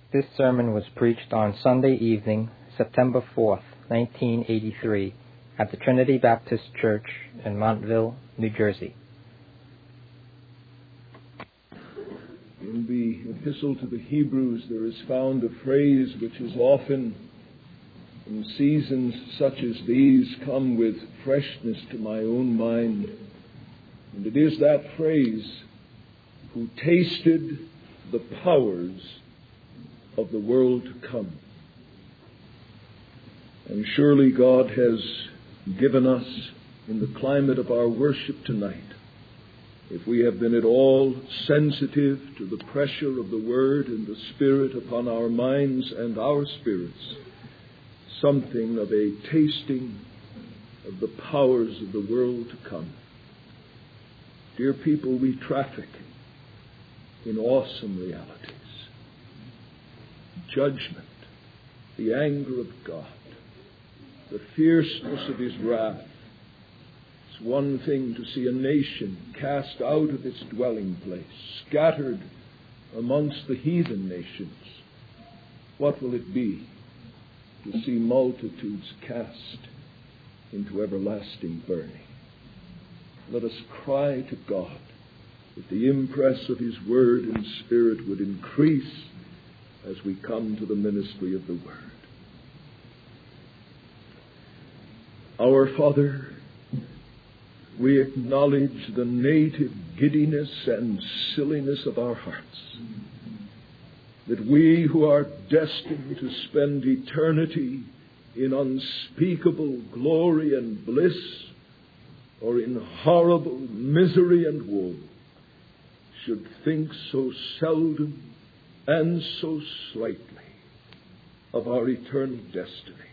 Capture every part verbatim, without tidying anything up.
This sermon was preached on Sunday evening, September fourth, nineteen eighty-three, at the Trinity Baptist Church in Montville, New Jersey. In the Epistle to the Hebrews, there is found a phrase which is often, in seasons such as these, come with freshness to my own mind. And it is that phrase, who tasted the powers of the world to come. And surely God has given us, in the climate of our worship tonight, if we have been at all sensitive to the pressure of the Word and the Spirit upon our minds and our spirits, something of a tasting of the powers of the world to come. Dear people, we traffic in awesome realities. Judgment, the anger of God, the fierceness of His wrath. It's one thing to see a nation cast out of its dwelling place, scattered amongst the heathen nations. What will it be to see multitudes cast into everlasting burning? Let us cry to God that the impress of His Word and Spirit would increase as we come to the ministry of the Word. Our Father, we acknowledge the native giddiness and silliness of our hearts, that we who are destined to spend eternity in unspeakable glory and bliss, or in horrible misery and woe, should think so seldom and so slightly of our eternal destiny.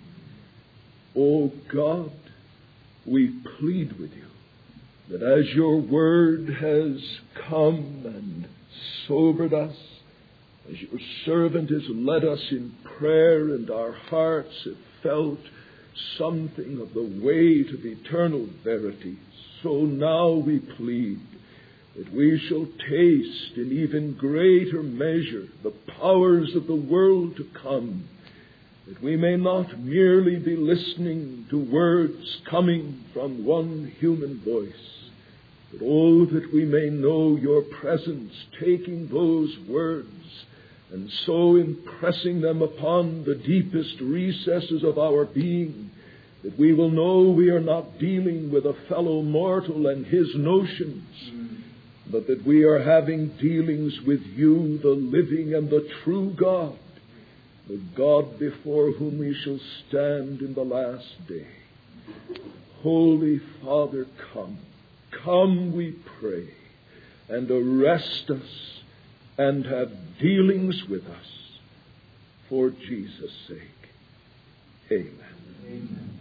O God, we plead with you that as your word has come and sobered us, as your servant has led us in prayer and our hearts have felt something of the weight of eternal verity, so now we plead that we shall taste in even greater measure the powers of the world to come, that we may not merely be listening to words coming from one human voice, but oh, that we may know your presence taking those words and so impressing them upon the deepest recesses of our being, that we will know we are not dealing with a fellow mortal and his notions, mm. but that we are having dealings with you, the living and the true God, the God before whom we shall stand in the last day. Holy Father, come. Come, we pray, and arrest us and have dealings with us for Jesus' sake. Amen. Amen.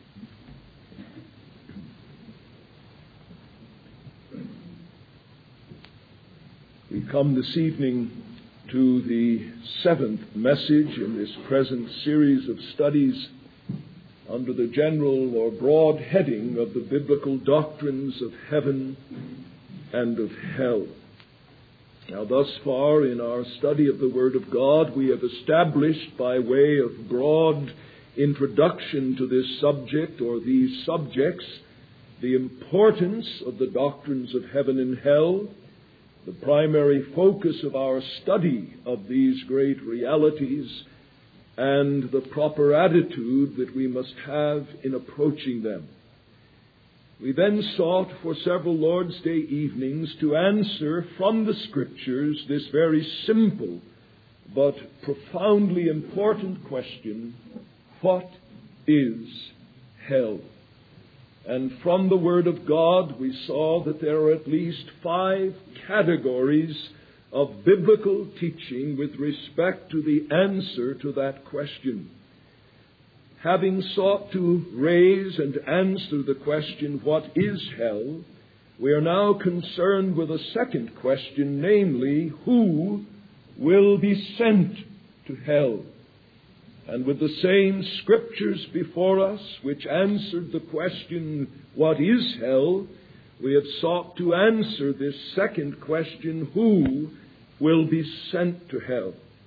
We come this evening to the seventh message in this present series of studies under the general or broad heading of the biblical doctrines of heaven and of hell. Now, thus far in our study of the Word of God, we have established by way of broad introduction to this subject or these subjects the importance of the doctrines of heaven and hell, the primary focus of our study of these great realities, and the proper attitude that we must have in approaching them. We then sought for several Lord's Day evenings to answer from the Scriptures this very simple but profoundly important question: what is hell? And from the Word of God, we saw that there are at least five categories of biblical teaching with respect to the answer to that question. Having sought to raise and answer the question, what is hell, we are now concerned with a second question, namely, who will be sent to hell? And with the same Scriptures before us, which answered the question, what is hell, we have sought to answer this second question, who will be sent to hell?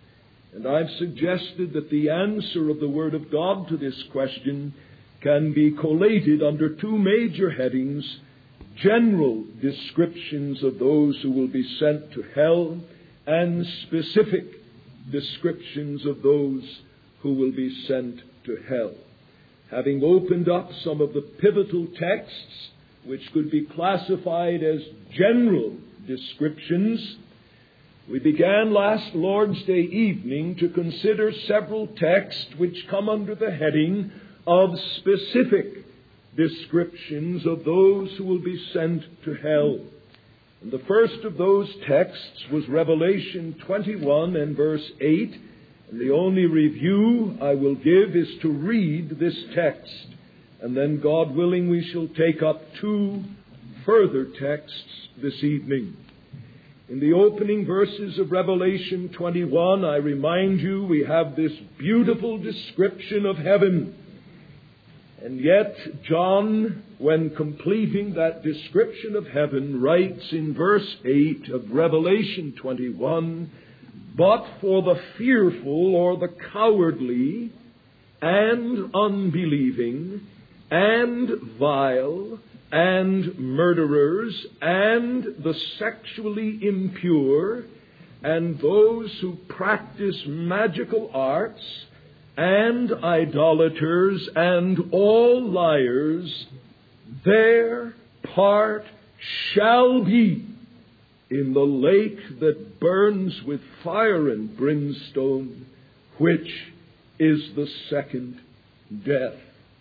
And I've suggested that the answer of the Word of God to this question can be collated under two major headings: general descriptions of those who will be sent to hell, and specific descriptions of those who will be sent to hell. Having opened up some of the pivotal texts which could be classified as general descriptions, we began last Lord's Day evening to consider several texts which come under the heading of specific descriptions of those who will be sent to hell. And the first of those texts was Revelation twenty-one and verse eight. And the only review I will give is to read this text. And then, God willing, we shall take up two further texts this evening. In the opening verses of Revelation twenty-one, I remind you, we have this beautiful description of heaven. And yet, John, when completing that description of heaven, writes in verse eight of Revelation twenty-one, "But for the fearful or the cowardly and unbelieving and vile and murderers and the sexually impure and those who practice magical arts and idolaters and all liars, their part shall be in the lake that burns with fire and brimstone, which is the second death."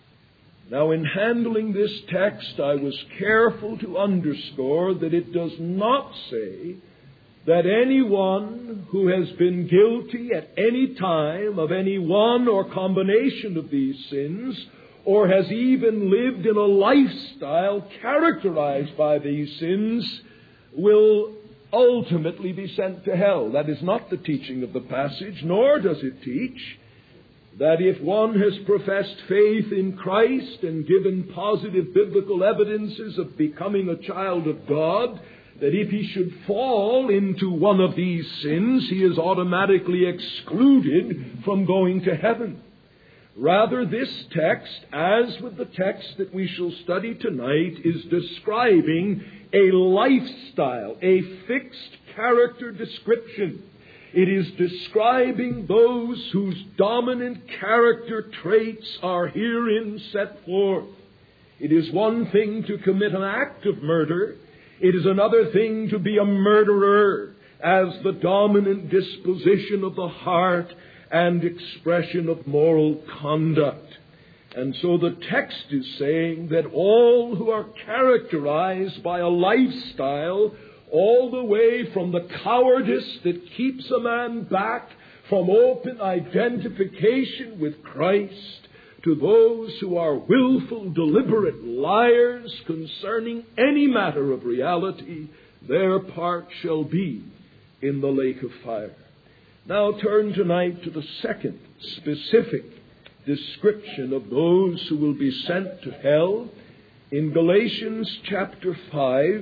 Now, in handling this text, I was careful to underscore that it does not say that anyone who has been guilty at any time of any one or combination of these sins, or has even lived in a lifestyle characterized by these sins, will ultimately be sent to hell. That is not the teaching of the passage, nor does it teach that if one has professed faith in Christ and given positive biblical evidences of becoming a child of God, that if he should fall into one of these sins, he is automatically excluded from going to heaven. Rather, this text, as with the text that we shall study tonight, is describing a lifestyle, a fixed character description. It is describing those whose dominant character traits are herein set forth. It is one thing to commit an act of murder. It is another thing to be a murderer as the dominant disposition of the heart and expression of moral conduct. And so the text is saying that all who are characterized by a lifestyle, all the way from the cowardice that keeps a man back from open identification with Christ, to those who are willful, deliberate liars concerning any matter of reality, their part shall be in the lake of fire. Now turn tonight to the second specific description of those who will be sent to hell in Galatians chapter five,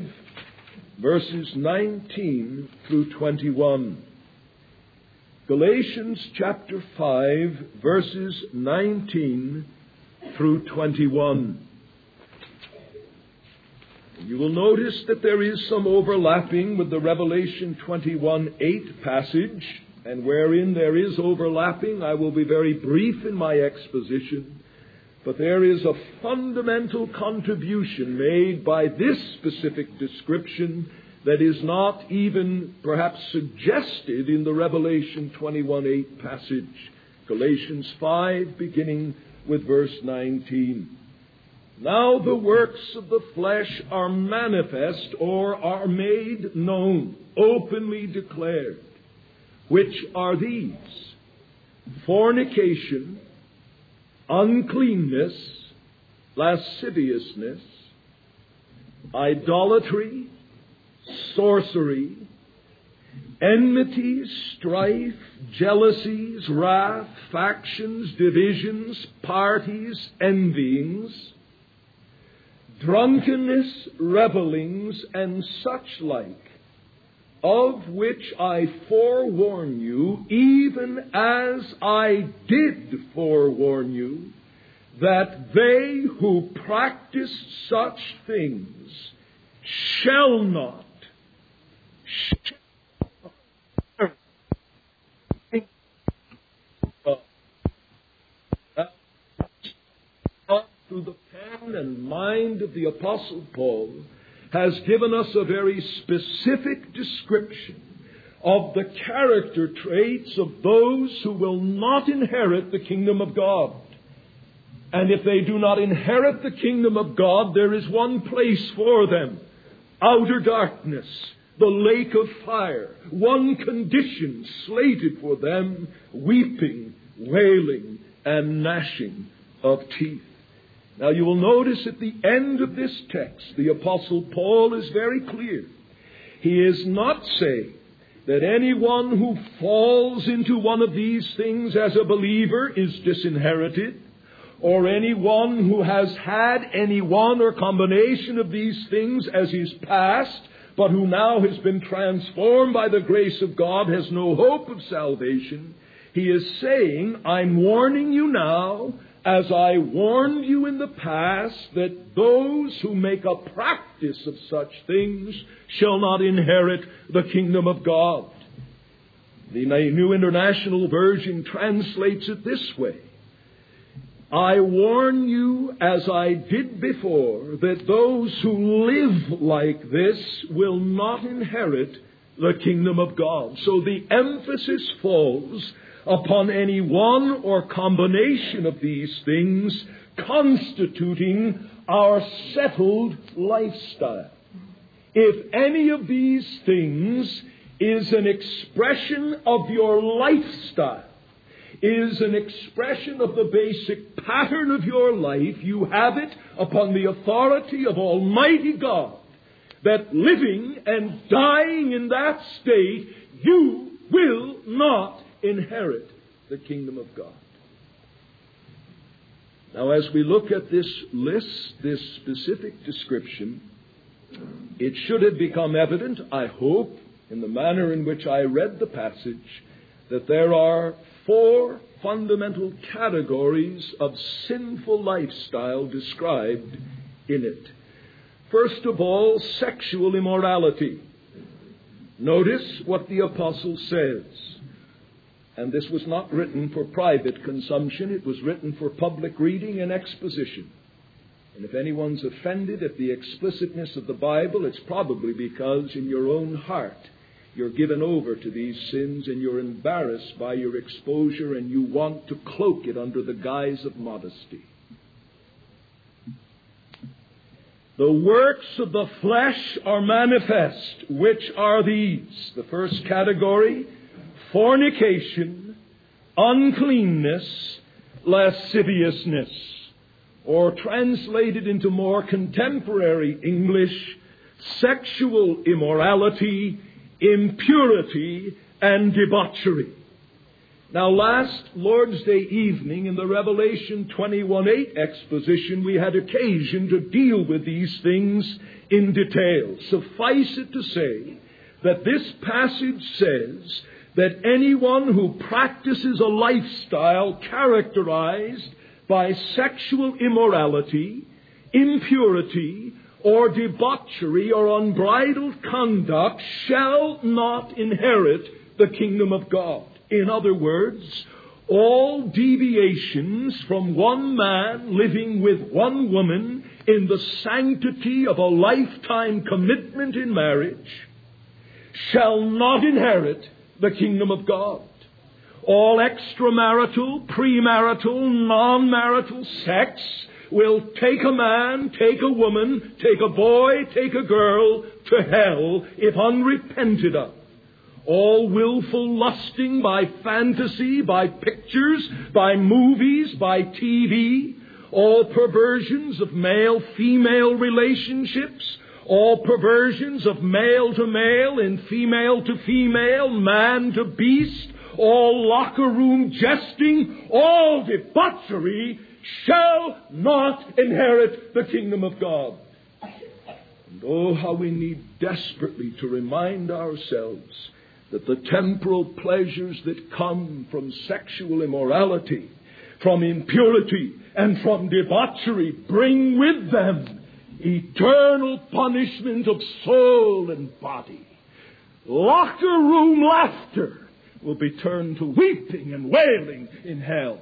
verses nineteen through twenty-one. Galatians chapter five, verses nineteen through twenty-one. You will notice that there is some overlapping with the Revelation twenty-one eight passage, and wherein there is overlapping, I will be very brief in my exposition. But there is a fundamental contribution made by this specific description that is not even perhaps suggested in the Revelation twenty-one eight passage. Galatians five, beginning with verse nineteen. "Now the works of the flesh are manifest, or are made known, openly declared, which are these: fornication, uncleanness, lasciviousness, idolatry, sorcery, enmities, strife, jealousies, wrath, factions, divisions, parties, envyings, drunkenness, revellings, and such like, of which I forewarn you, even as I did forewarn you, that they who practice such things shall not through the pen and mind of the Apostle Paul has given us a very specific description of the character traits of those who will not inherit the kingdom of God. And if they do not inherit the kingdom of God, there is one place for them: outer darkness, the lake of fire. One condition slated for them: weeping, wailing, and gnashing of teeth. Now you will notice at the end of this text, the Apostle Paul is very clear. He is not saying that anyone who falls into one of these things as a believer is disinherited, or anyone who has had any one or combination of these things as his past, but who now has been transformed by the grace of God, has no hope of salvation. He is saying, I'm warning you now, as I warned you in the past, that those who make a practice of such things shall not inherit the kingdom of God. The New International Version translates it this way: I warn you, as I did before, that those who live like this will not inherit the kingdom of God. So the emphasis falls upon any one or combination of these things constituting our settled lifestyle. If any of these things is an expression of your lifestyle, is an expression of the basic pattern of your life, you have it upon the authority of Almighty God that living and dying in that state, you will not inherit the kingdom of God. Now, as we look at this list, this specific description, it should have become evident, I hope, in the manner in which I read the passage, that there are four fundamental categories of sinful lifestyle described in it. First of all, sexual immorality. Notice what the apostle says. And this was not written for private consumption. It was written for public reading and exposition. And if anyone's offended at the explicitness of the Bible, it's probably because in your own heart you're given over to these sins and you're embarrassed by your exposure and you want to cloak it under the guise of modesty. The works of the flesh are manifest, which are these. The first category: fornication, uncleanness, lasciviousness, or translated into more contemporary English, sexual immorality, impurity, and debauchery. Now, last Lord's Day evening in the Revelation twenty-one eight exposition, we had occasion to deal with these things in detail. Suffice it to say that this passage says that anyone who practices a lifestyle characterized by sexual immorality, impurity, or debauchery or unbridled conduct shall not inherit the kingdom of God. In other words, all deviations from one man living with one woman in the sanctity of a lifetime commitment in marriage shall not inherit the kingdom of God. All extramarital, premarital, non-marital sex will take a man, take a woman, take a boy, take a girl to hell if unrepented of. All willful lusting by fantasy, by pictures, by movies, by T V, all perversions of male-female relationships, all perversions of male to male and female to female, man to beast, all locker room jesting, all debauchery shall not inherit the kingdom of God. And oh, how we need desperately to remind ourselves that the temporal pleasures that come from sexual immorality, from impurity, and from debauchery bring with them eternal punishment of soul and body. Locker room laughter will be turned to weeping and wailing in hell.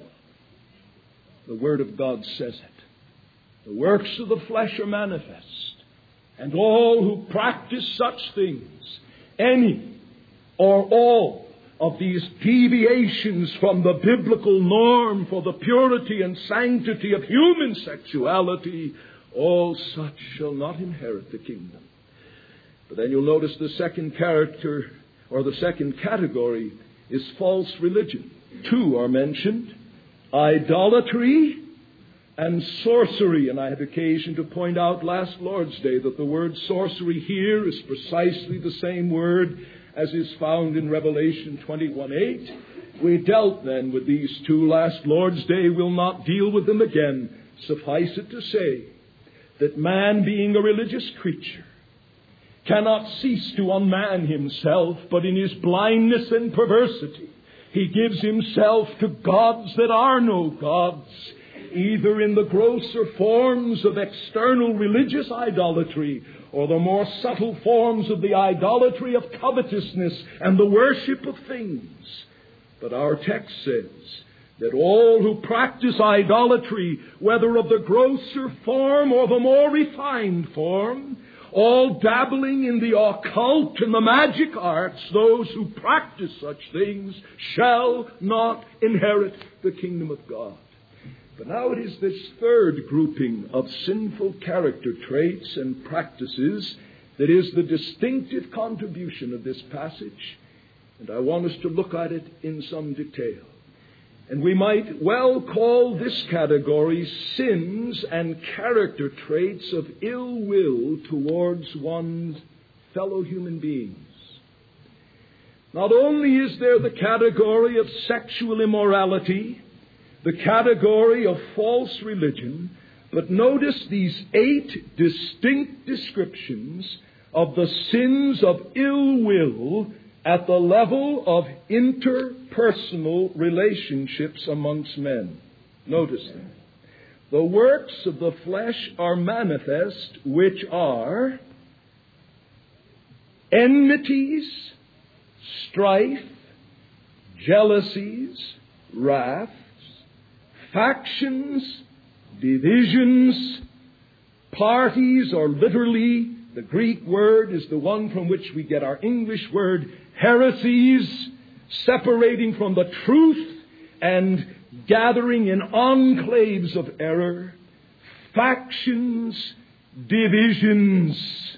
The Word of God says it. The works of the flesh are manifest, and all who practice such things, any or all of these deviations from the biblical norm for the purity and sanctity of human sexuality, all such shall not inherit the kingdom. But then you'll notice the second character, or the second category, is false religion. Two are mentioned: idolatry and sorcery. And I had occasion to point out last Lord's Day that the word sorcery here is precisely the same word as is found in Revelation twenty-one eight. We dealt then with these two last Lord's Day. We'll not deal with them again. Suffice it to say that man, being a religious creature, cannot cease to unman himself, but in his blindness and perversity he gives himself to gods that are no gods, either in the grosser forms of external religious idolatry or the more subtle forms of the idolatry of covetousness and the worship of things. But our text says that all who practice idolatry, whether of the grosser form or the more refined form, all dabbling in the occult and the magic arts, those who practice such things shall not inherit the kingdom of God. But now it is this third grouping of sinful character traits and practices that is the distinctive contribution of this passage, and I want us to look at it in some detail. And we might well call this category sins and character traits of ill will towards one's fellow human beings. Not only is there the category of sexual immorality, the category of false religion, but notice these eight distinct descriptions of the sins of ill will at the level of interpersonal relationships amongst men. Notice them. The works of the flesh are manifest, which are enmities, strife, jealousies, wraths, factions, divisions, parties, or literally the Greek word is the one from which we get our English word heresies, separating from the truth and gathering in enclaves of error, factions, divisions.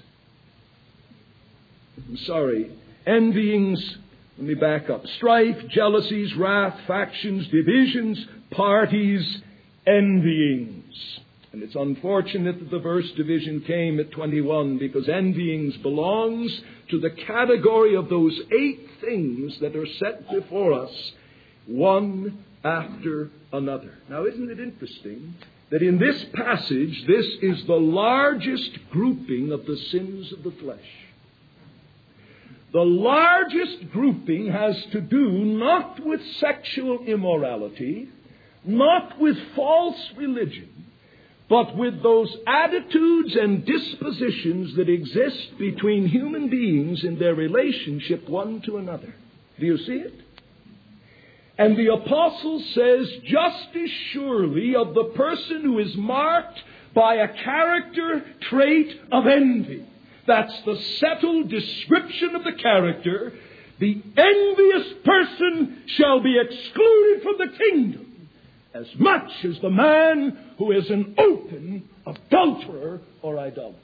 I'm sorry, envyings, let me back up. Strife, jealousies, wrath, factions, divisions, parties, envyings. And it's unfortunate that the verse division came at twenty-one, because envyings belongs to the category of those eight things that are set before us, one after another. Now, isn't it interesting that in this passage, this is the largest grouping of the sins of the flesh? The largest grouping has to do not with sexual immorality, not with false religion, but with those attitudes and dispositions that exist between human beings in their relationship one to another. Do you see it? And the apostle says, just as surely of the person who is marked by a character trait of envy. That's the settled description of the character. The envious person shall be excluded from the kingdom, as much as the man who is an open adulterer or idolater.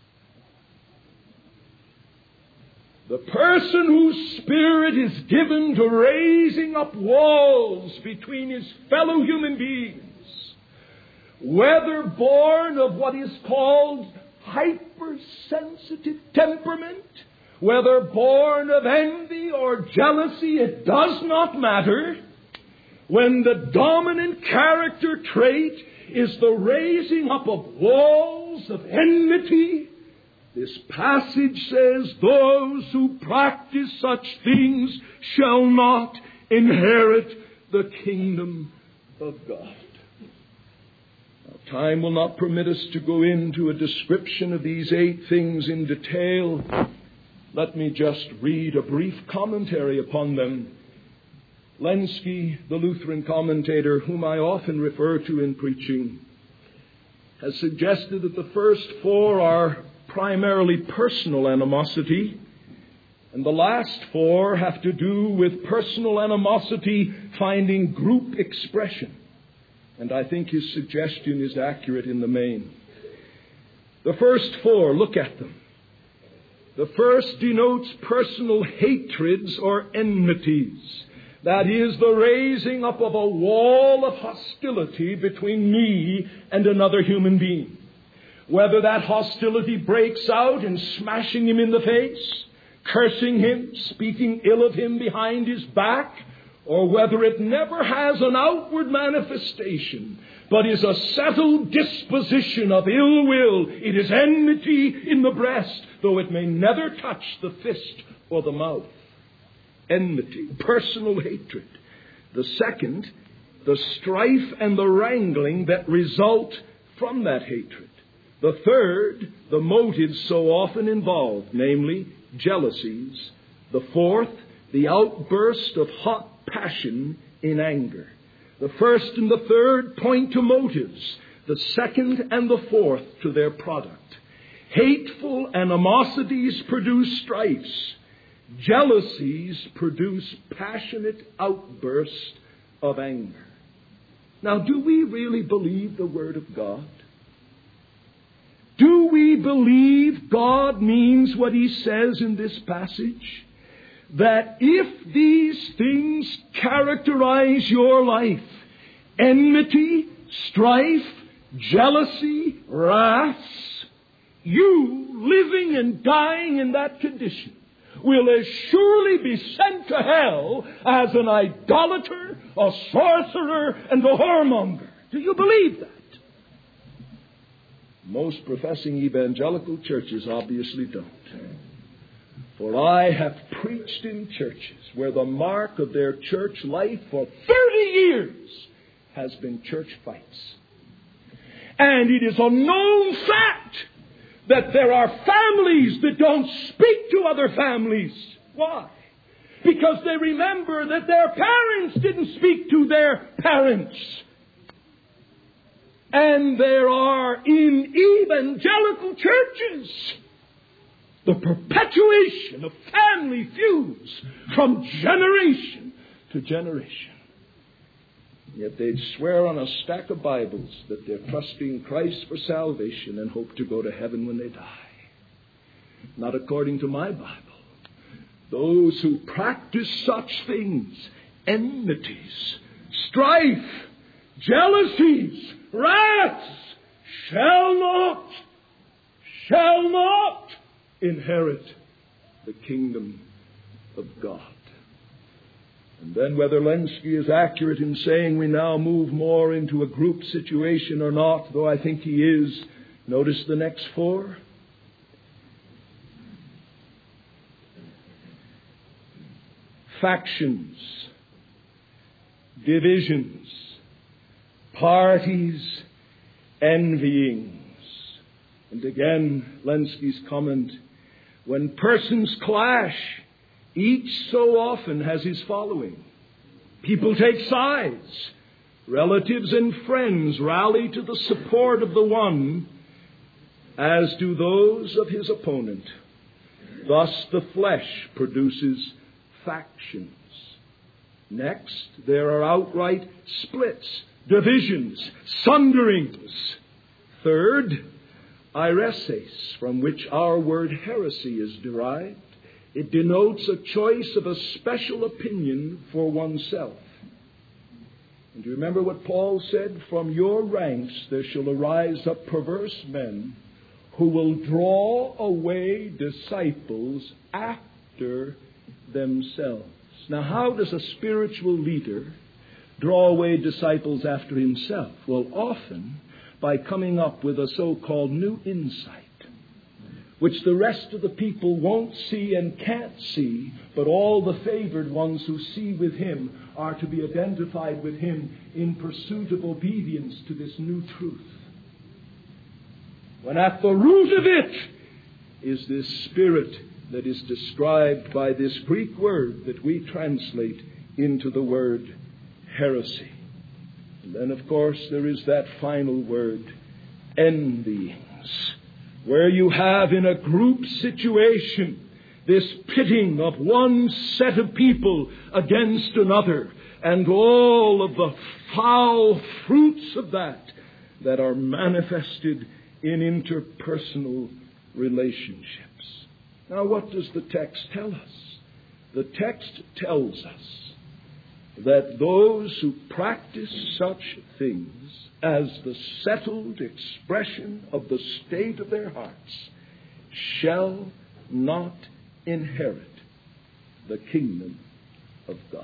The person whose spirit is given to raising up walls between his fellow human beings, whether born of what is called hypersensitive temperament, whether born of envy or jealousy, it does not matter. When the dominant character trait is the raising up of walls of enmity, This passage says, those who practice such things shall not inherit the kingdom of God. Now, time will not permit us to go into a description of these eight things in detail. Let me just read a brief commentary upon them. Lenski, the Lutheran commentator, whom I often refer to in preaching, has suggested that the first four are primarily personal animosity, and the last four have to do with personal animosity finding group expression. And I think his suggestion is accurate in the main. The first four, look at them. The first denotes personal hatreds or enmities. That is, the raising up of a wall of hostility between me and another human being. Whether that hostility breaks out in smashing him in the face, cursing him, speaking ill of him behind his back, or whether it never has an outward manifestation, but is a settled disposition of ill will. It is enmity in the breast, though it may never touch the fist or the mouth. Enmity, personal hatred. The second, the strife and the wrangling that result from that hatred. The third, the motives so often involved, namely jealousies. The fourth, the outburst of hot passion in anger. The first and the third point to motives. The second and the fourth to their product. Hateful animosities produce strifes. Jealousies produce passionate outbursts of anger. Now, do we really believe the Word of God? Do we believe God means what He says in this passage? That if these things characterize your life, enmity, strife, jealousy, wrath, you living and dying in that condition will as surely be sent to hell as an idolater, a sorcerer, and a whoremonger. Do you believe that? Most professing evangelical churches obviously don't. For I have preached in churches where the mark of their church life for thirty years has been church fights. And it is a known fact that there are families that don't speak to other families. Why? Because they remember that their parents didn't speak to their parents. And there are in evangelical churches the perpetuation of family feuds from generation to generation. Yet they'd swear on a stack of Bibles that they're trusting Christ for salvation and hope to go to heaven when they die. Not according to my Bible. Those who practice such things, enmities, strife, jealousies, wraths, shall not, shall not inherit the kingdom of God. And then whether Lenski is accurate in saying we now move more into a group situation or not, though I think he is, notice the next four. Factions, divisions, parties, envyings. And again, Lenski's comment, when persons clash, each so often has his following. People take sides. Relatives and friends rally to the support of the one, as do those of his opponent. Thus the flesh produces factions. Next, there are outright splits, divisions, sunderings. Third, aireses, from which our word heresy is derived. It denotes a choice of a special opinion for oneself. And you remember what Paul said? From your ranks there shall arise up perverse men who will draw away disciples after themselves. Now, how does a spiritual leader draw away disciples after himself? Well, often by coming up with a so-called new insight, which the rest of the people won't see and can't see, but all the favored ones who see with him are to be identified with him in pursuit of obedience to this new truth. When at the root of it is this spirit that is described by this Greek word that we translate into the word heresy. And then, of course, there is that final word, envyings, where you have in a group situation this pitting of one set of people against another, and all of the foul fruits of that that are manifested in interpersonal relationships. Now, what does the text tell us? The text tells us that those who practice such things as the settled expression of the state of their hearts shall not inherit the kingdom of God.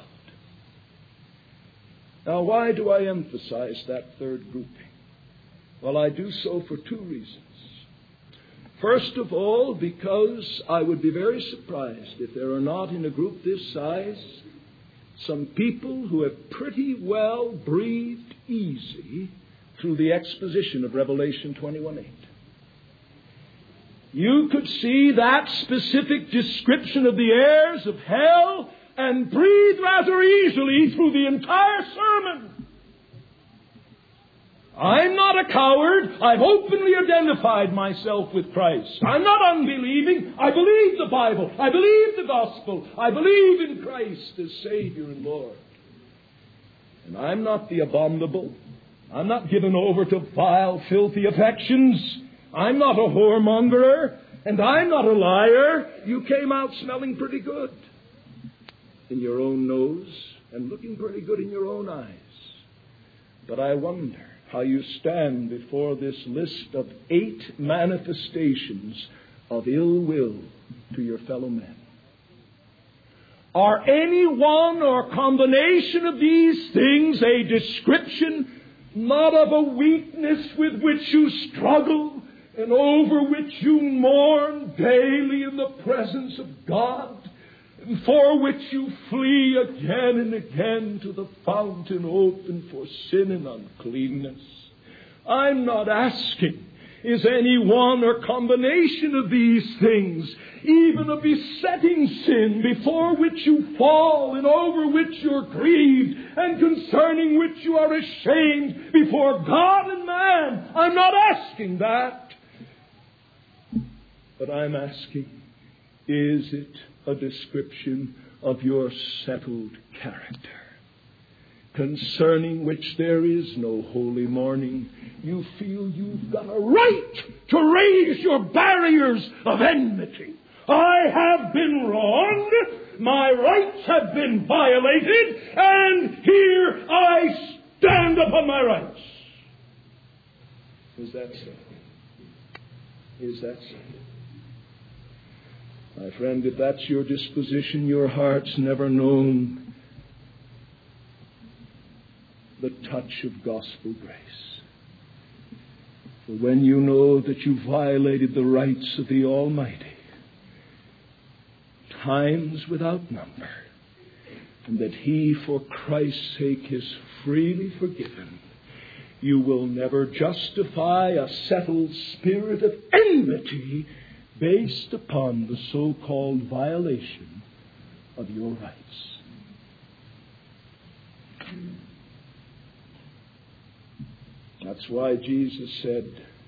Now, why do I emphasize that third grouping? Well, I do so for two reasons. First of all, because I would be very surprised if there are not in a group this size some people who have pretty well breathed easy through the exposition of Revelation twenty-one eight. You could see that specific description of the heirs of hell and breathe rather easily through the entire sermon. I'm not a coward. I've openly identified myself with Christ. I'm not unbelieving. I believe the Bible. I believe the gospel. I believe in Christ as Savior and Lord. And I'm not the abominable. I'm not given over to vile, filthy affections. I'm not a whoremongerer. And I'm not a liar. You came out smelling pretty good in your own nose and looking pretty good in your own eyes. But I wonder how you stand before this list of eight manifestations of ill will to your fellow men. Are any one or combination of these things a description not of a weakness with which you struggle and over which you mourn daily in the presence of God, and for which you flee again and again to the fountain open for sin and uncleanness? I'm not asking, is any one or combination of these things even a besetting sin before which you fall and over which you're grieved and concerning which you are ashamed before God and man? I'm not asking that. But I'm asking, is it a description of your settled character, concerning which there is no holy mourning? You feel you've got a right to raise your barriers of enmity. I have been wronged, my rights have been violated, and here I stand upon my rights. Is that so? Is that so? My friend, if that's your disposition, your heart's never known the touch of gospel grace. For when you know that you violated the rights of the Almighty times without number, and that He, for Christ's sake, is freely forgiven, you will never justify a settled spirit of enmity based upon the so-called violation of your rights. That's why Jesus said,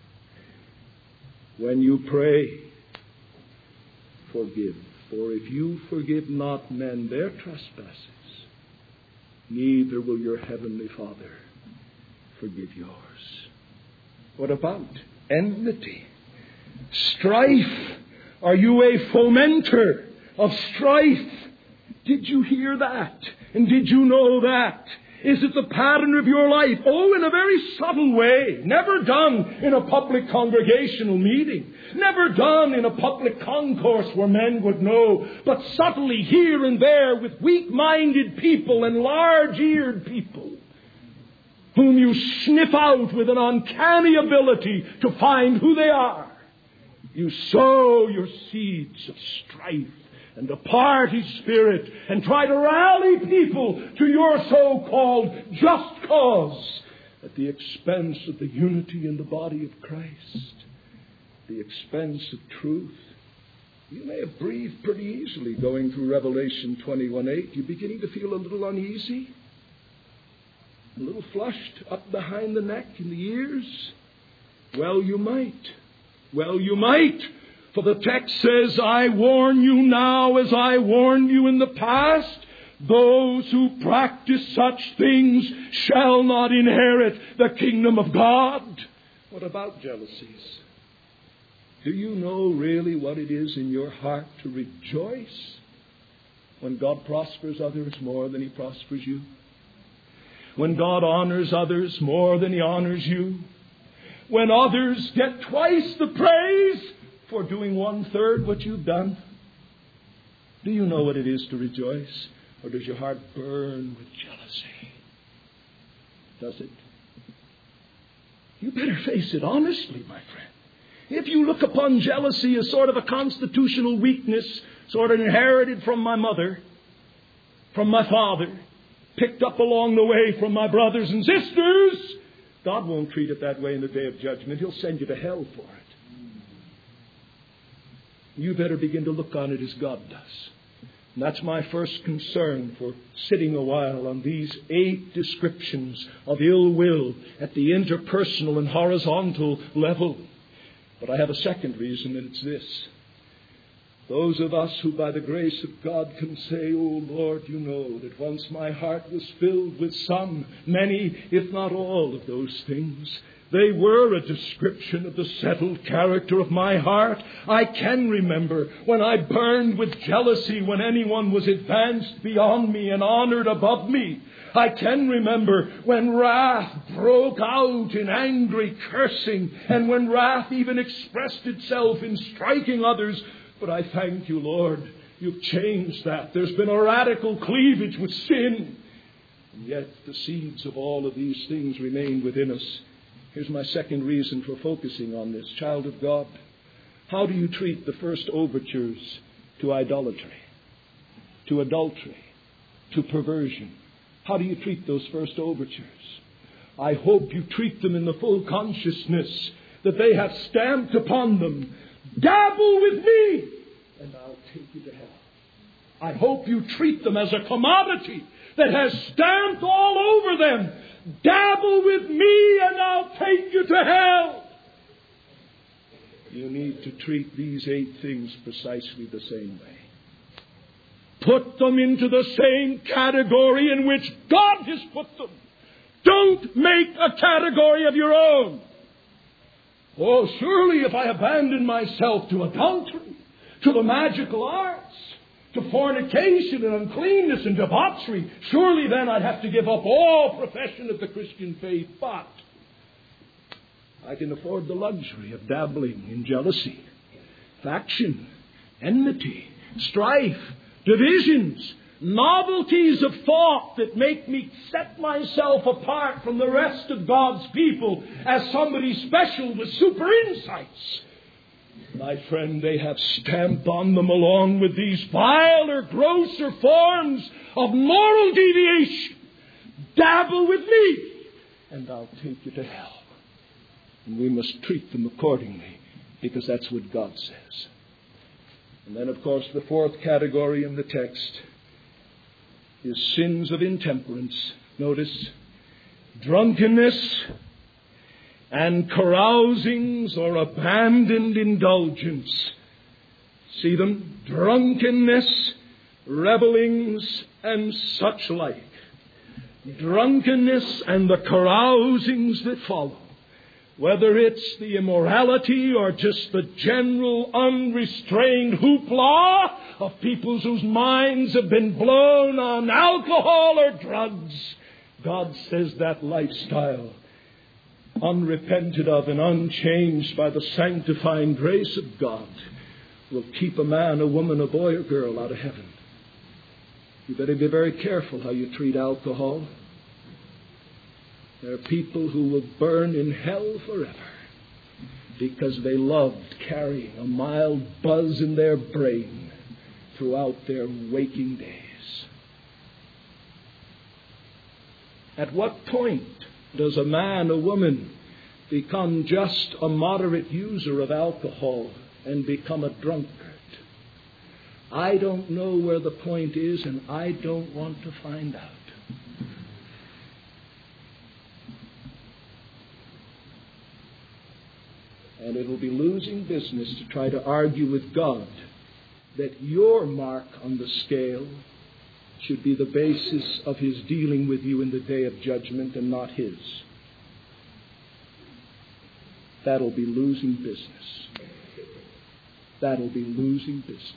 when you pray, forgive. For if you forgive not men their trespasses, neither will your heavenly Father forgive yours. What about enmity? Strife. Are you a fomenter of strife? Did you hear that? And did you know that? Is it the pattern of your life? Oh, in a very subtle way. Never done in a public congregational meeting. Never done in a public concourse where men would know. But subtly here and there with weak-minded people and large-eared people whom you sniff out with an uncanny ability to find who they are. You sow your seeds of strife and a party spirit and try to rally people to your so-called just cause at the expense of the unity in the body of Christ, the expense of truth. You may have breathed pretty easily going through Revelation twenty-one eight. You're beginning to feel a little uneasy, a little flushed up behind the neck and the ears. Well, you might. Well, you might. For the text says, I warn you now as I warned you in the past, those who practice such things shall not inherit the kingdom of God. What about jealousies? Do you know really what it is in your heart to rejoice when God prospers others more than He prospers you? When God honors others more than He honors you? When others get twice the praise for doing one-third what you've done? Do you know what it is to rejoice? Or does your heart burn with jealousy? Does it? You better face it honestly, my friend. If you look upon jealousy as sort of a constitutional weakness, sort of inherited from my mother, from my father, picked up along the way from my brothers and sisters, God won't treat it that way in the day of judgment. He'll send you to hell for it. You better begin to look on it as God does. And that's my first concern for sitting a while on these eight descriptions of ill will at the interpersonal and horizontal level. But I have a second reason, and it's this. Those of us who by the grace of God can say, oh Lord, you know that once my heart was filled with some, many, if not all of those things. They were a description of the settled character of my heart. I can remember when I burned with jealousy when anyone was advanced beyond me and honored above me. I can remember when wrath broke out in angry cursing, and when wrath even expressed itself in striking others. But I thank you, Lord, you've changed that. There's been a radical cleavage with sin. And yet the seeds of all of these things remain within us. Here's my second reason for focusing on this. Child of God, how do you treat the first overtures to idolatry, to adultery, to perversion? How do you treat those first overtures? I hope you treat them in the full consciousness that they have stamped upon them, dabble with me, and I'll take you to hell. I hope you treat them as a commodity that has stamped all over them, dabble with me, and I'll take you to hell. You need to treat these eight things precisely the same way. Put them into the same category in which God has put them. Don't make a category of your own. Oh, surely if I abandon myself to adultery, to the magical arts, to fornication and uncleanness and debauchery, surely then I'd have to give up all profession of the Christian faith. But I can afford the luxury of dabbling in jealousy, faction, enmity, strife, divisions, novelties of thought that make me set myself apart from the rest of God's people as somebody special with super insights. My friend, they have stamped on them, along with these viler, grosser forms of moral deviation, dabble with me, and I'll take you to hell. And we must treat them accordingly, because that's what God says. And then, of course, the fourth category in the text is sins of intemperance. Notice, drunkenness and carousings or abandoned indulgence. See them? Drunkenness, revelings, and such like. Drunkenness and the carousings that follow. Whether it's the immorality or just the general unrestrained hoopla of people whose minds have been blown on alcohol or drugs, God says that lifestyle, unrepented of and unchanged by the sanctifying grace of God, will keep a man, a woman, a boy or girl out of heaven. You better be very careful how you treat alcohol. There are people who will burn in hell forever. because they loved carrying a mild buzz in their brain throughout their waking days. At what point does a man, a woman, become just a moderate user of alcohol and become a drunkard? I don't know where the point is, and I don't want to find out. And it will be losing business to try to argue with God that your mark on the scale should be the basis of His dealing with you in the day of judgment and not His. That'll be losing business. That'll be losing business.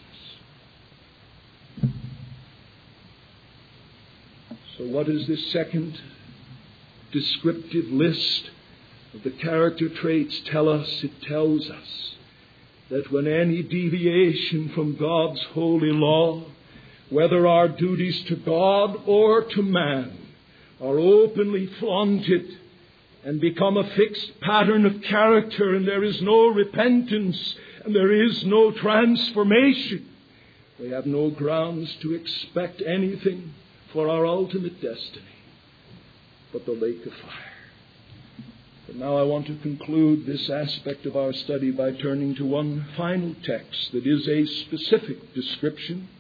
So what does this second descriptive list of the character traits tell us? It tells us that when any deviation from God's holy law, whether our duties to God or to man, are openly flaunted and become a fixed pattern of character, and there is no repentance and there is no transformation, we have no grounds to expect anything for our ultimate destiny but the lake of fire. But now I want to conclude this aspect of our study by turning to one final text that is a specific description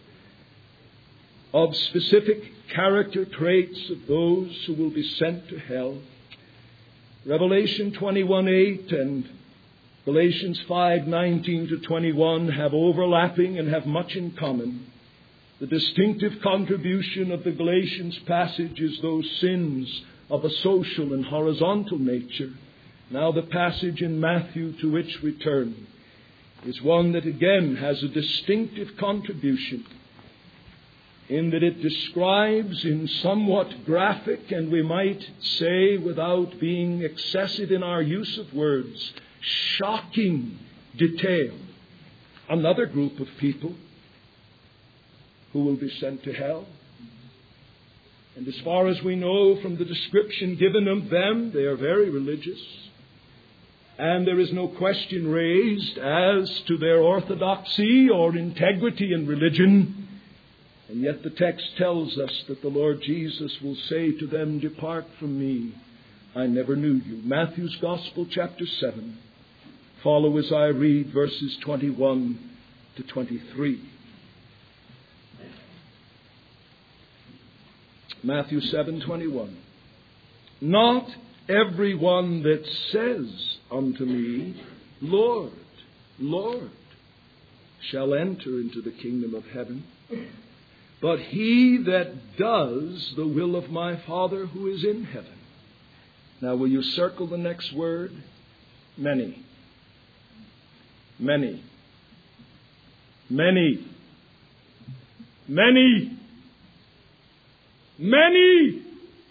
of specific character traits of those who will be sent to hell. Revelation twenty-one eight and Galatians five nineteen to twenty-one have overlapping and have much in common. The distinctive contribution of the Galatians passage is those sins of a social and horizontal nature. Now the passage in Matthew to which we turn is one that again has a distinctive contribution in that it describes in somewhat graphic, and we might say without being excessive in our use of words, shocking detail, another group of people who will be sent to hell. And as far as we know from the description given of them, they are very religious. And there is no question raised as to their orthodoxy or integrity in religion. And yet the text tells us that the Lord Jesus will say to them, "Depart from me, I never knew you." Matthew's Gospel, chapter seven. Follow as I read verses twenty-one to twenty-three. Matthew seven twenty-one. "Not every one that says unto me, Lord, Lord, shall enter into the kingdom of heaven, but he that does the will of my Father who is in heaven." Now will you circle the next word? Many. Many. Many. Many. Many.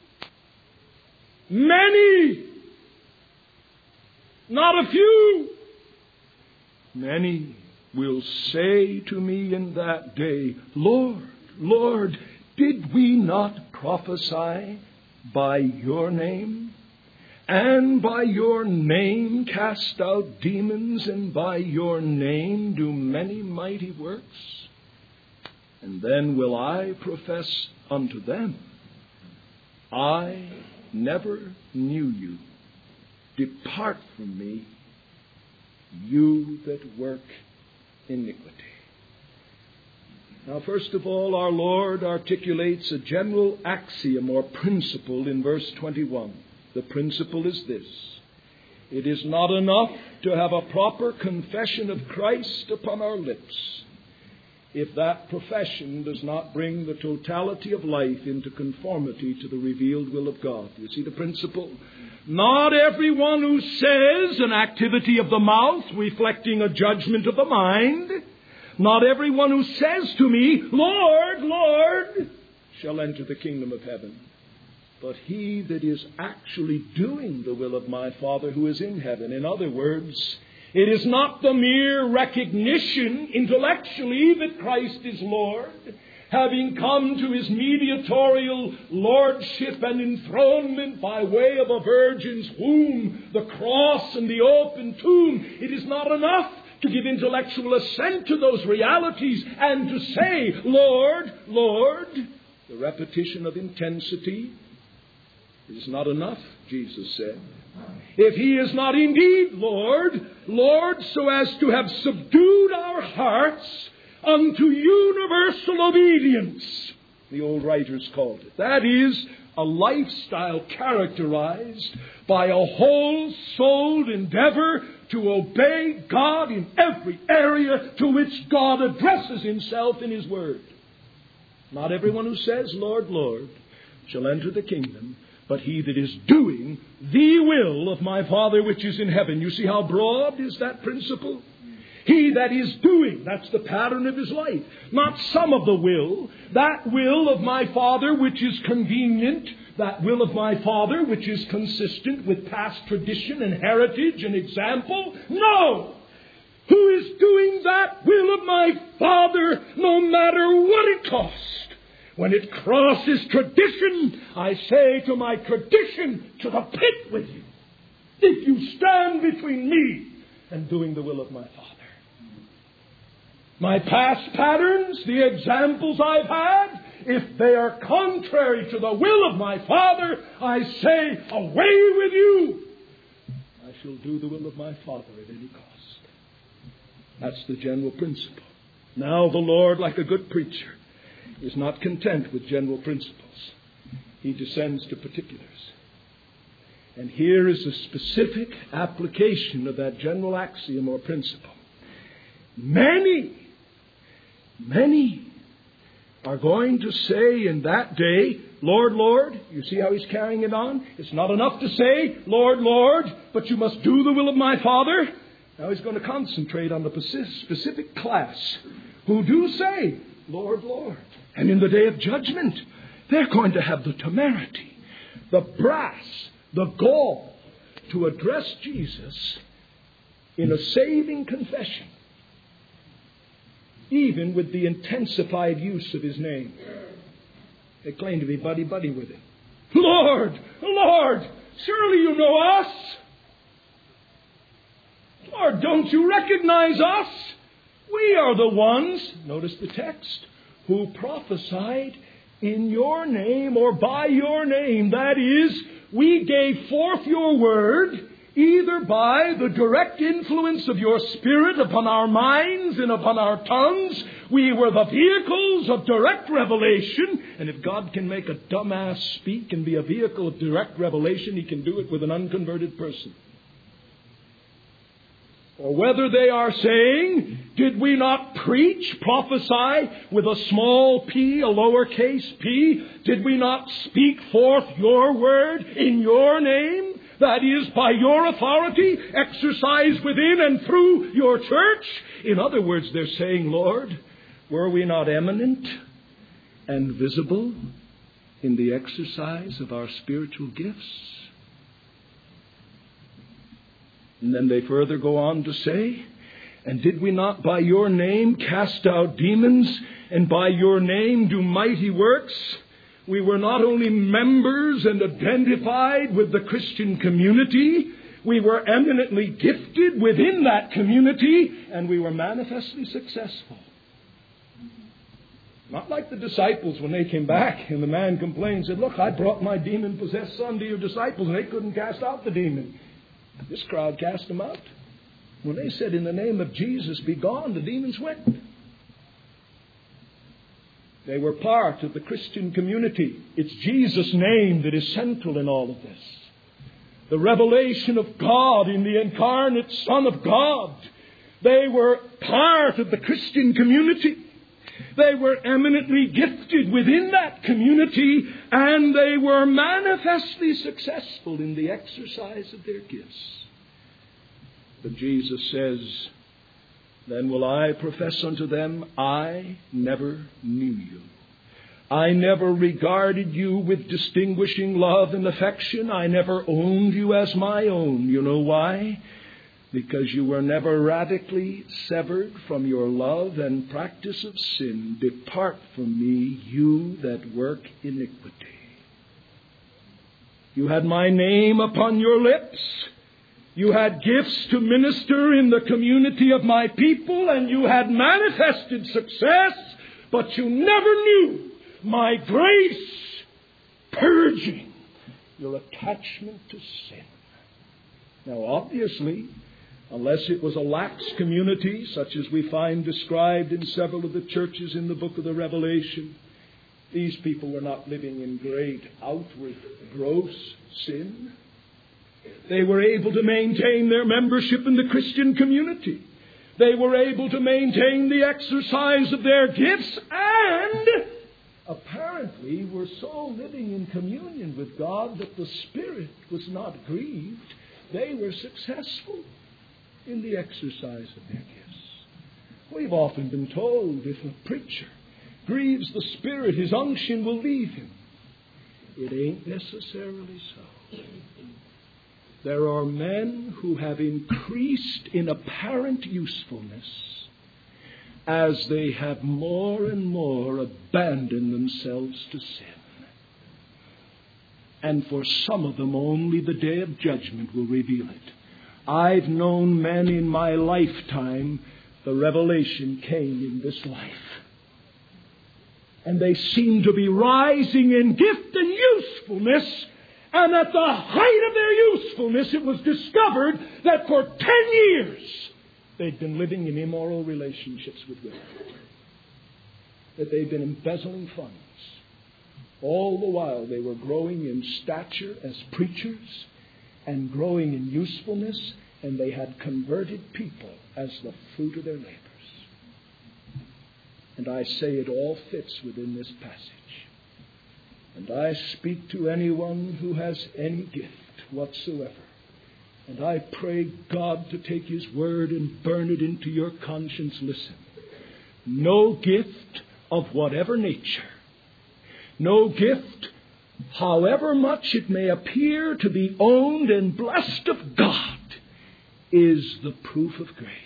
Many. Not a few. Many will say to me in that day, "Lord, Lord, did we not prophesy by your name? And by your name cast out demons, and by your name do many mighty works? And then will I profess unto them, I never knew you. Depart from me, you that work iniquity." Now, first of all, our Lord articulates a general axiom or principle in verse twenty-one. The principle is this: it is not enough to have a proper confession of Christ upon our lips if that profession does not bring the totality of life into conformity to the revealed will of God. You see the principle? Not everyone who says an activity of the mouth reflecting a judgment of the mind, not everyone who says to me, "Lord, Lord," shall enter the kingdom of heaven, but he that is actually doing the will of my Father who is in heaven. In other words, it is not the mere recognition intellectually that Christ is Lord, having come to his mediatorial lordship and enthronement by way of a virgin's womb, the cross and the open tomb, it is not enough to give intellectual assent to those realities and to say, Lord, Lord. The repetition of intensity is not enough, Jesus said. If he is not indeed Lord, Lord, so as to have subdued our hearts unto universal obedience, the old writers called it. That is a lifestyle characterized by a whole-souled endeavor to obey God in every area to which God addresses himself in his word. Not everyone who says, Lord, Lord, shall enter the kingdom, but he that is doing the will of my Father which is in heaven. You see how broad is that principle? He that is doing, that's the pattern of his life. Not some of the will. That will of my Father which is convenient. That will of my Father which is consistent with past tradition and heritage and example. No! Who is doing that will of my Father no matter what it costs? When it crosses tradition, I say to my tradition, to the pit with you. If you stand between me and doing the will of my Father. My past patterns, the examples I've had, if they are contrary to the will of my Father, I say, away with you. I shall do the will of my Father at any cost. That's the general principle. Now the Lord, like a good preacher, is not content with general principles. He descends to particulars. And here is a specific application of that general axiom or principle. Many, many are going to say in that day, Lord, Lord. You see how he's carrying it on? It's not enough to say, Lord, Lord, but you must do the will of my Father. Now he's going to concentrate on the specific class who do say, Lord, Lord. And in the day of judgment, they're going to have the temerity, the brass, the gall to address Jesus in a saving confession, even with the intensified use of his name. They claim to be buddy-buddy with him. Lord, Lord, surely you know us. Lord, don't you recognize us? We are the ones, notice the text, who prophesied in your name or by your name. That is, we gave forth your word either by the direct influence of your Spirit upon our minds and upon our tongues. We were the vehicles of direct revelation. And if God can make a dumbass speak and be a vehicle of direct revelation, he can do it with an unconverted person. Or whether they are saying, did we not preach, prophesy with a small p, a lowercase p? Did we not speak forth your word in your name? That is, by your authority, exercised within and through your church? In other words, they're saying, Lord, were we not eminent and visible in the exercise of our spiritual gifts? And then they further go on to say, and did we not by your name cast out demons and by your name do mighty works? We were not only members and identified with the Christian community, we were eminently gifted within that community, and we were manifestly successful. Not like the disciples when they came back and the man complained, said, look, I brought my demon-possessed son to your disciples and they couldn't cast out the demon. This crowd cast them out. When they said, in the name of Jesus, be gone, the demons went. They were part of the Christian community. It's Jesus' name that is central in all of this. The revelation of God in the incarnate Son of God. They were part of the Christian community. They were eminently gifted within that community, and they were manifestly successful in the exercise of their gifts. But Jesus says, then will I profess unto them, I never knew you. I never regarded you with distinguishing love and affection. I never owned you as my own. You know why? because you were never radically severed from your love and practice of sin. Depart from me, you that work iniquity. You had my name upon your lips. You had gifts to minister in the community of my people, and you had manifested success, but you never knew my grace purging your attachment to sin. Now, obviously, unless it was a lax community, such as we find described in several of the churches in the book of the Revelation, these people were not living in great outward gross sin. They were able to maintain their membership in the Christian community. They were able to maintain the exercise of their gifts, and apparently were so living in communion with God that the Spirit was not grieved. They were successful in the exercise of their gifts. We've often been told if a preacher grieves the Spirit, his unction will leave him. It ain't necessarily so. There are men who have increased in apparent usefulness as they have more and more abandoned themselves to sin. And for some of them, only the day of judgment will reveal it. I've known men in my lifetime, the revelation came in this life. And they seem to be rising in gift and usefulness. And at the height of their usefulness, it was discovered that for ten years, they'd been living in immoral relationships with women. That they'd been embezzling funds. All the while they were growing in stature as preachers and growing in usefulness, and they had converted people as the fruit of their labors. And I say it all fits within this passage. And I speak to anyone who has any gift whatsoever. And I pray God to take His word and burn it into your conscience. Listen. No gift of whatever nature, no gift, however much it may appear to be owned and blessed of God, is the proof of grace.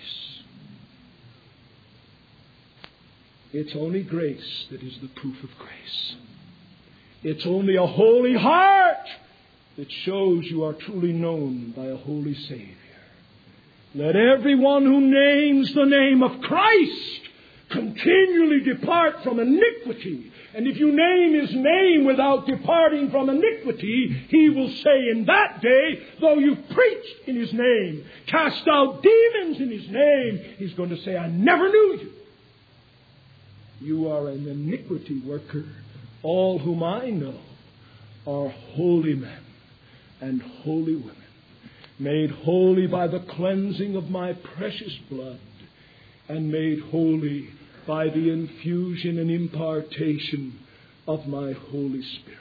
It's only grace that is the proof of grace. It's only a holy heart that shows you are truly known by a holy Savior. Let everyone who names the name of Christ continually depart from iniquity. And if you name His name without departing from iniquity, He will say in that day, though you've preached in His name, cast out demons in His name, He's going to say, I never knew you. You are an iniquity worker. All whom I know are holy men and holy women, made holy by the cleansing of my precious blood, and made holy by the infusion and impartation of my Holy Spirit.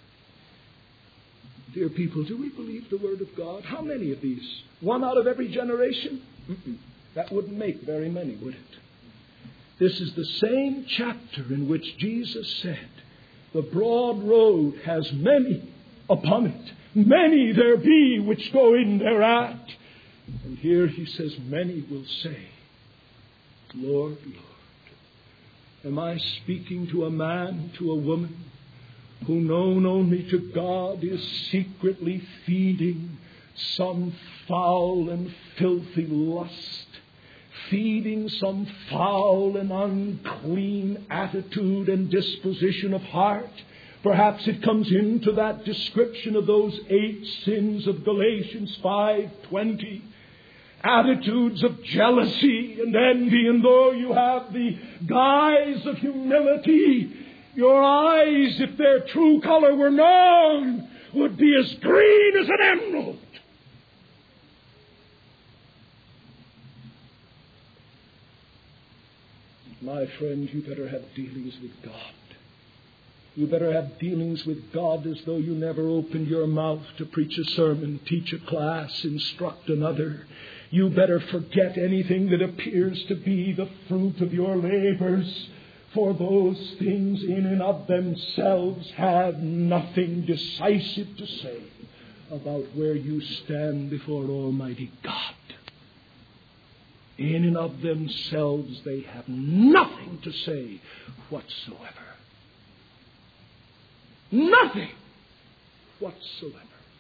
Dear people, do we believe the Word of God? How many of these? One out of every generation? Mm-mm. That wouldn't make very many, would it? This is the same chapter in which Jesus said, the broad road has many upon it. Many there be which go in thereat. And here He says, many will say, Lord, Lord. Am I speaking to a man, to a woman, who known only to God is secretly feeding some foul and filthy lust, feeding some foul and unclean attitude and disposition of heart? Perhaps it comes into that description of those eight sins of Galatians five twenty. Attitudes of jealousy and envy, and though you have the guise of humility, your eyes, if their true color were known, would be as green as an emerald. My friend, you better have dealings with God. You better have dealings with God as though you never opened your mouth to preach a sermon, teach a class, instruct another. You better forget anything that appears to be the fruit of your labors, for those things in and of themselves have nothing decisive to say about where you stand before Almighty God. In and of themselves, they have nothing to say whatsoever. Nothing whatsoever.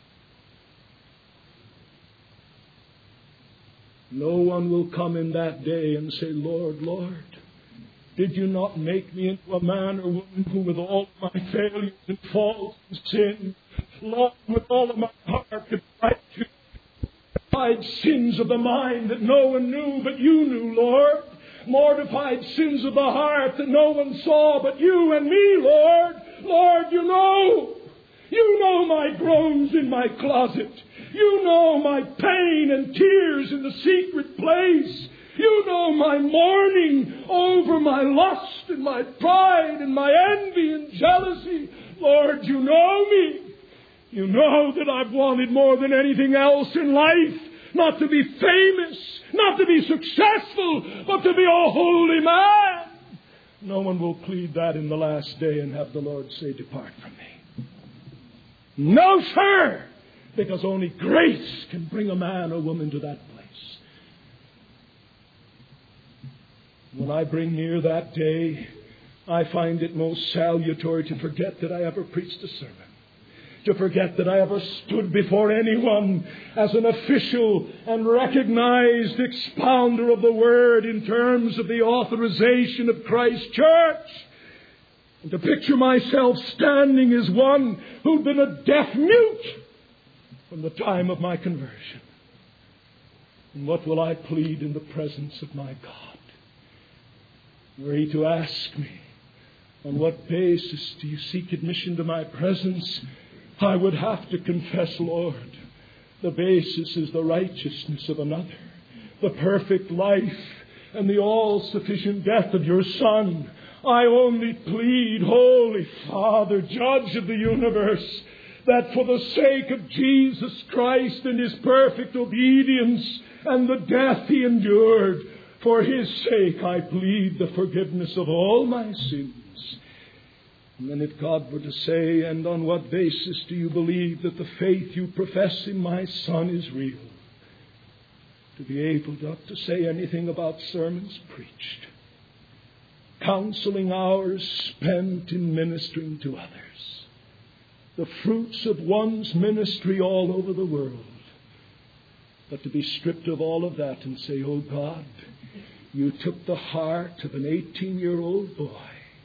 No one will come in that day and say, Lord, Lord, did you not make me into a man or woman who with all my failures and faults and sins, Lord, with all of my heart could fight you? Mortified sins of the mind that no one knew but you knew, Lord. Mortified sins of the heart that no one saw but you and me, Lord. Lord, you know. You know my groans in my closet. You know my pain and tears in the secret place. You know my mourning over my lust and my pride and my envy and jealousy. Lord, you know me. You know that I've wanted more than anything else in life, not to be famous, not to be successful, but to be a holy man. No one will plead that in the last day and have the Lord say, depart from me. No, sir, because only grace can bring a man or woman to that place. When I bring near that day, I find it most salutary to forget that I ever preached a sermon. To forget that I ever stood before anyone as an official and recognized expounder of the Word in terms of the authorization of Christ's church. And to picture myself standing as one who'd been a deaf mute from the time of my conversion. And what will I plead in the presence of my God? Were He to ask me, on what basis do you seek admission to my presence? I would have to confess, Lord, the basis is the righteousness of another, the perfect life and the all-sufficient death of your Son. I only plead, Holy Father, Judge of the universe, that for the sake of Jesus Christ and His perfect obedience and the death He endured, for His sake I plead the forgiveness of all my sins. And then if God were to say, and on what basis do you believe that the faith you profess in my Son is real? To be able not to say anything about sermons preached, counseling hours spent in ministering to others, the fruits of one's ministry all over the world, but to be stripped of all of that and say, oh God, you took the heart of an eighteen-year-old boy,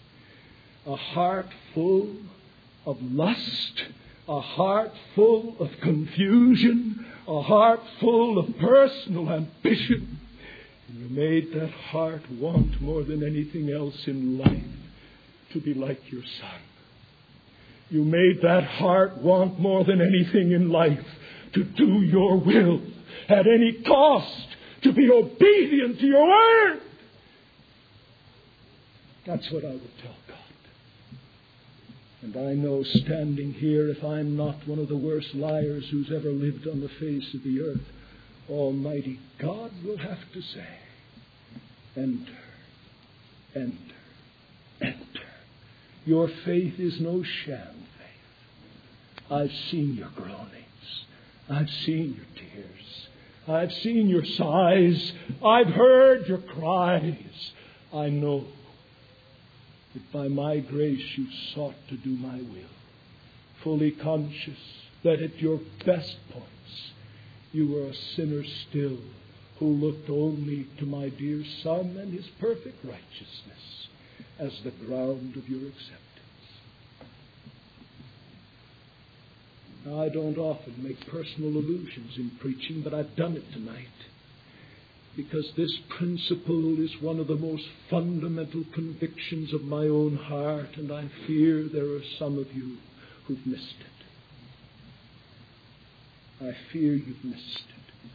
a heart full of lust, a heart full of confusion, a heart full of personal ambition. And you made that heart want more than anything else in life to be like your Son. You made that heart want more than anything in life to do your will at any cost, to be obedient to your word. That's what I would tell God. And I know standing here, if I'm not one of the worst liars who's ever lived on the face of the earth, Almighty God will have to say, enter, enter, enter. Your faith is no sham faith. I've seen your groanings. I've seen your tears. I've seen your sighs. I've heard your cries. I know that by my grace you sought to do my will, fully conscious that at your best points you were a sinner still who looked only to my dear Son and His perfect righteousness as the ground of your acceptance. Now, I don't often make personal allusions in preaching, but I've done it tonight, because this principle is one of the most fundamental convictions of my own heart, and I fear there are some of you who've missed it. I fear you've missed it.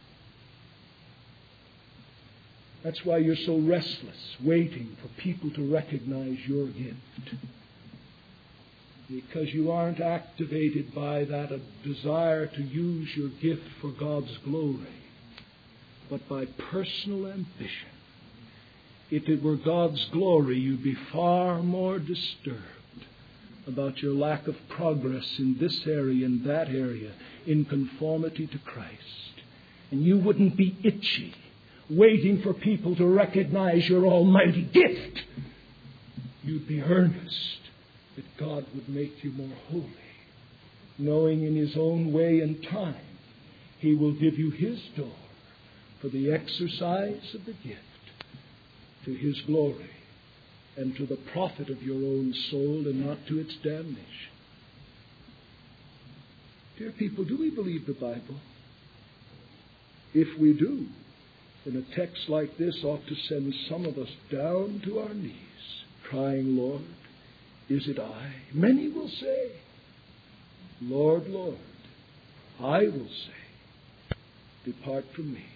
That's why you're so restless, waiting for people to recognize your gift. Because you aren't activated by that a desire to use your gift for God's glory, but by personal ambition. If it were God's glory, you'd be far more disturbed about your lack of progress in this area and that area in conformity to Christ. And you wouldn't be itchy waiting for people to recognize your almighty gift. You'd be earnest that God would make you more holy, knowing in His own way and time He will give you His door for the exercise of the gift to His glory and to the profit of your own soul and not to its damnation. Dear people, do we believe the Bible? If we do, then a text like this ought to send some of us down to our knees, crying, Lord, is it I? Many will say, Lord, Lord. I will say, depart from me.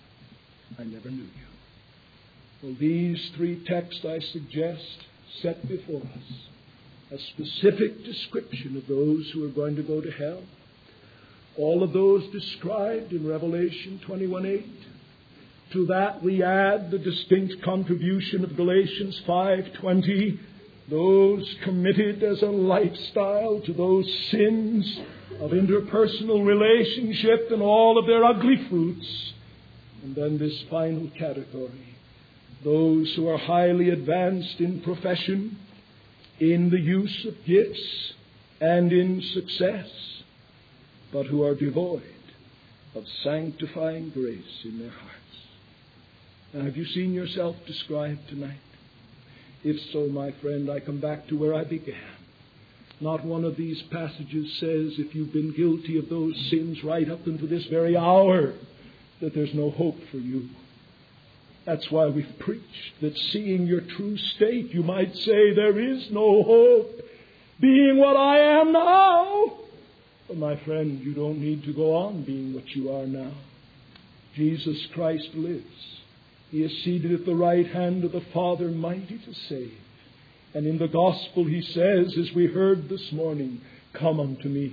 I never knew you. Well, these three texts I suggest set before us a specific description of those who are going to go to hell. All of those described in Revelation twenty-one eight. To that we add the distinct contribution of Galatians five twenty, those committed as a lifestyle to those sins of interpersonal relationship and all of their ugly fruits. And then this final category, those who are highly advanced in profession, in the use of gifts, and in success, but who are devoid of sanctifying grace in their hearts. Now, have you seen yourself described tonight? If so, my friend, I come back to where I began. Not one of these passages says if you've been guilty of those sins right up into this very hour, that there's no hope for you. That's why we've preached that seeing your true state, you might say there is no hope, being what I am now. But my friend, you don't need to go on being what you are now. Jesus Christ lives. He is seated at the right hand of the Father, mighty to save. And in the gospel he says, as we heard this morning, come unto me,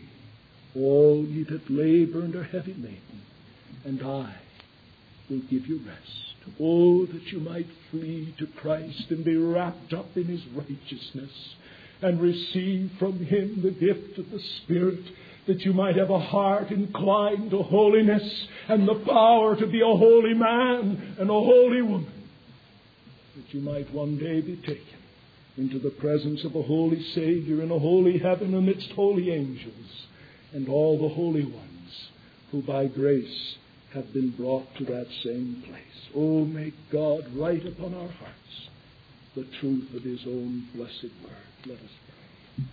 all ye that labor and are heavy laden, and I will give you rest. Oh, that you might flee to Christ and be wrapped up in His righteousness and receive from Him the gift of the Spirit, that you might have a heart inclined to holiness and the power to be a holy man and a holy woman, that you might one day be taken into the presence of a holy Savior in a holy heaven amidst holy angels and all the holy ones who by grace have been brought to that same place. Oh, may God write upon our hearts the truth of His own blessed word. Let us pray.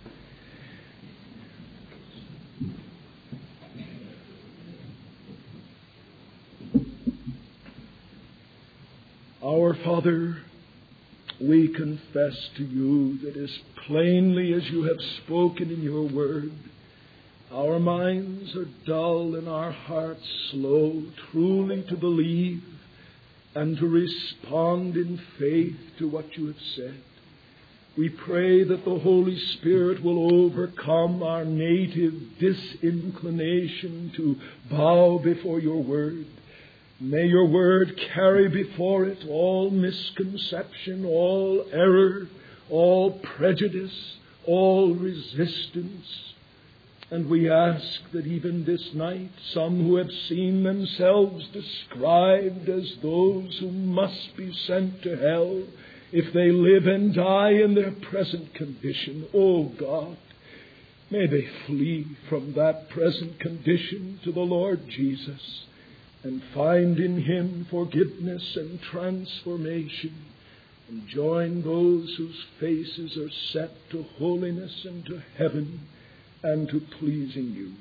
Our Father, we confess to you that as plainly as you have spoken in your word, our minds are dull and our hearts slow truly to believe and to respond in faith to what you have said. We pray that the Holy Spirit will overcome our native disinclination to bow before your word. May your word carry before it all misconception, all error, all prejudice, all resistance. And we ask that even this night, some who have seen themselves described as those who must be sent to hell if they live and die in their present condition, oh God, may they flee from that present condition to the Lord Jesus and find in Him forgiveness and transformation, and join those whose faces are set to holiness and to heaven and to pleasing you.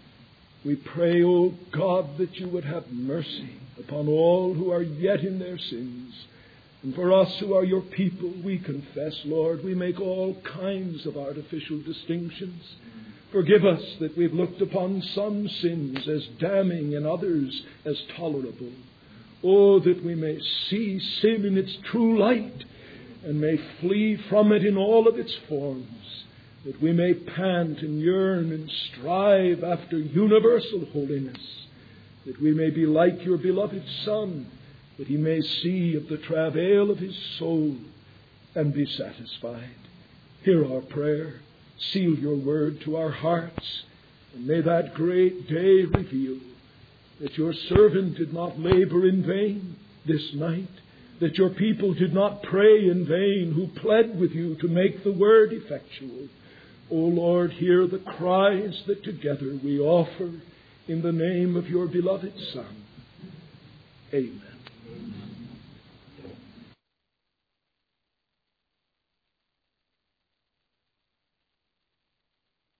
We pray, O God, that you would have mercy upon all who are yet in their sins. And for us who are your people, we confess, Lord, we make all kinds of artificial distinctions. Forgive us that we've looked upon some sins as damning and others as tolerable. Oh, that we may see sin in its true light and may flee from it in all of its forms, that we may pant and yearn and strive after universal holiness, that we may be like your beloved Son, that He may see of the travail of His soul and be satisfied. Hear our prayer. Seal your word to our hearts, and may that great day reveal that your servant did not labor in vain, this night, that your people did not pray in vain who pled with you to make the word effectual. O Lord, hear the cries that together we offer in the name of your beloved Son. Amen.